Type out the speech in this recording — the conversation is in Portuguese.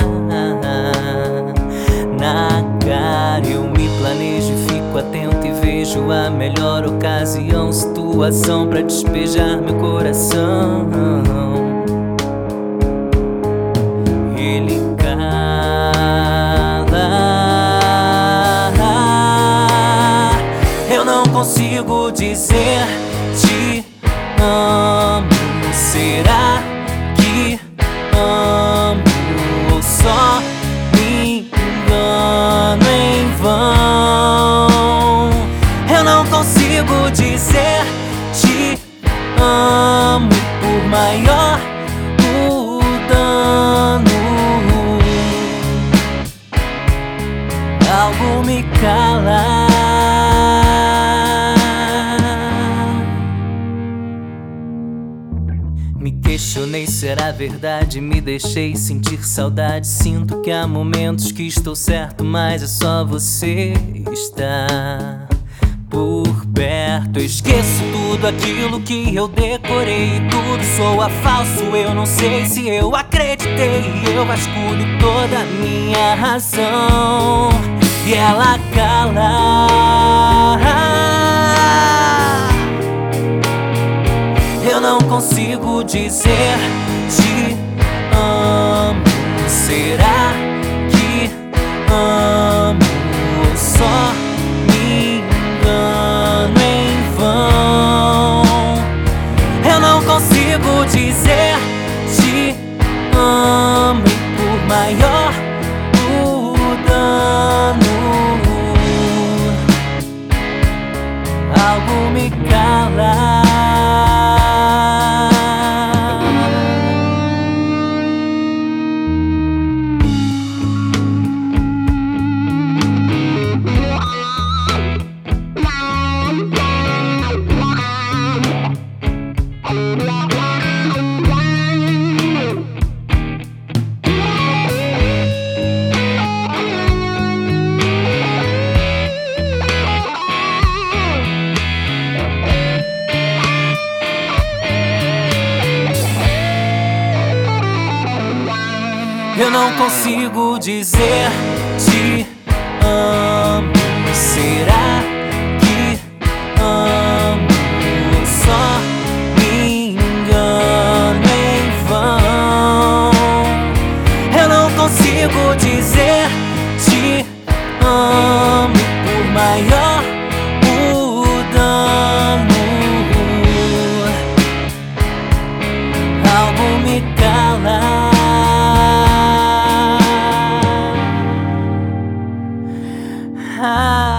Na cara eu me planejo e fico atento e vejo a melhor ocasião, situação pra despejar meu coração. Ele cala, eu não consigo dizer te amo. Será que amo ou só me engano em vão? Eu não consigo dizer te amo, por maior o dano, algo me cala. Me questionei, será verdade? Me deixei sentir saudade. Sinto que há momentos que estou certo, mas é só você estar por perto. Eu esqueço tudo aquilo que eu decorei, tudo soa falso. Eu não sei se eu acreditei. Eu vasculho toda a minha razão e ela cala. Eu não consigo dizer te amo. Será que amo ou só me engano em vão? Eu não consigo dizer te amo, e por maior o dano, algo me cala. Eu não consigo dizer te amo. Será que amo ou só me engano em vão? Eu não consigo dizer te amo, por maior o dano, algo me cala. Ah.